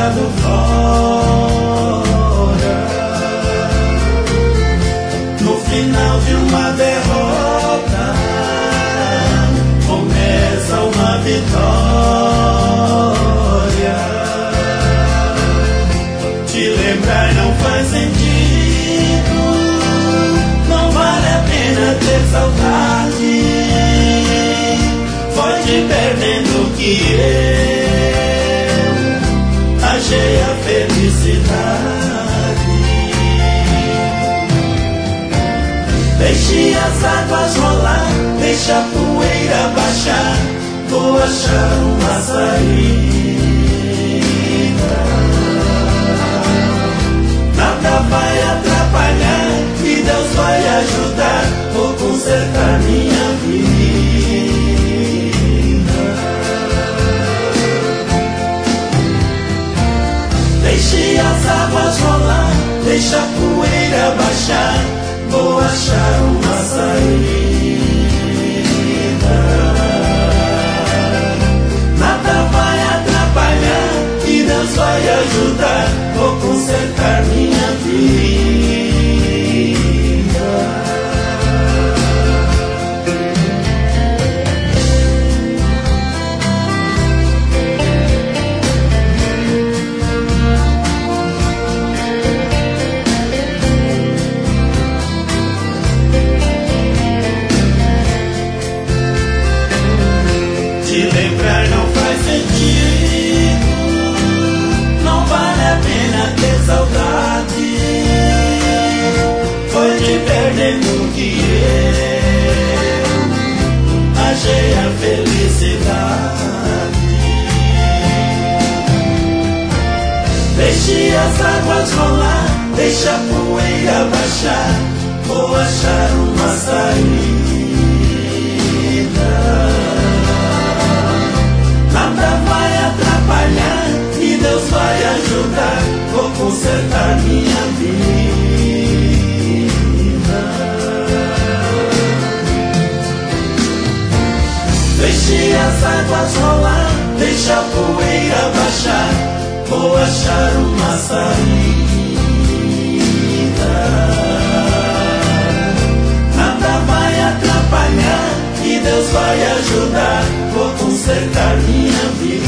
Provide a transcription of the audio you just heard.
jogado fora. No final de uma derrota começa uma vitória. Te lembrar não faz sentido, não vale a pena ter saudade. Foi te perdendo que eu achei a felicidade. Deixe as águas rolar, deixa a poeira baixar, vou achar uma saída. Nada vai atrapalhar e Deus vai ajudar, vou consertar minha vida. Deixe as águas rolar, deixa a poeira baixar, vou achar uma saída. Nada vai atrapalhar e Deus vai ajudar, vou consertar minha vida. Te lembrar não faz sentido, não vale a pena ter saudade. Foi te perdendo que eu achei a felicidade. Deixe as águas rolar, deixa a poeira baixar, vou achar uma saída. Nada vai atrapalhar e Deus vai ajudar, vou consertar minha vida. Deixe as águas rolar, deixa a poeira baixar, vou achar uma saída. Nada vai atrapalhar e Deus vai ajudar, vou consertar minha vida.